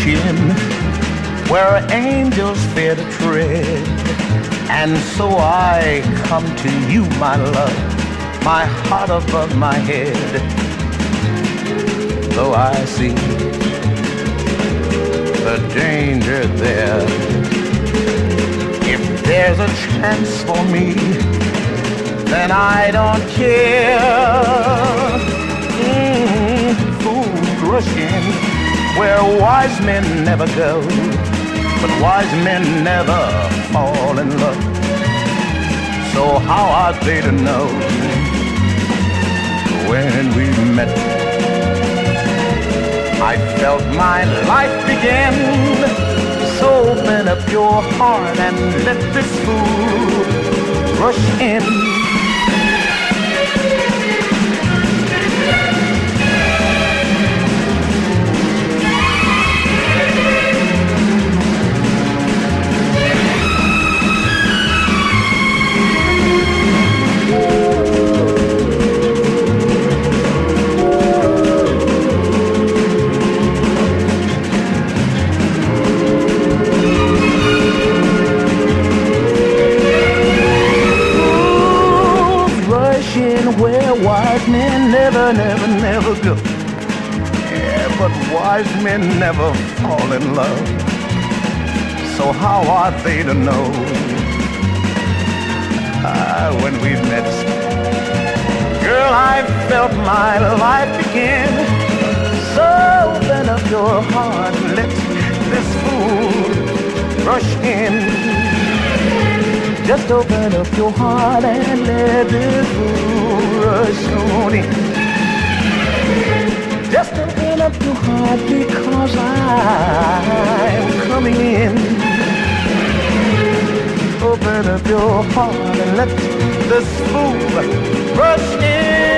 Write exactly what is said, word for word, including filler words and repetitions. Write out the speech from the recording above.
in where angels fear to tread. And so I come to you, my love, my heart above my head. Though I see the danger there, if there's a chance for me, then I don't care. Mm, fools rush in where wise men never go, but wise men never fall in love. So how are they to know when we met? I felt my life begin. So open up your heart and let this fool rush in. Where wise men never, never, never go. Yeah, but wise men never fall in love. So how are they to know? Ah, when we met, girl, I felt my life begin. So open up your heart and let this fool rush in. Just open up your heart and let this fool rush on in. Just open up your heart because I'm coming in. Open up your heart and let this fool rush in.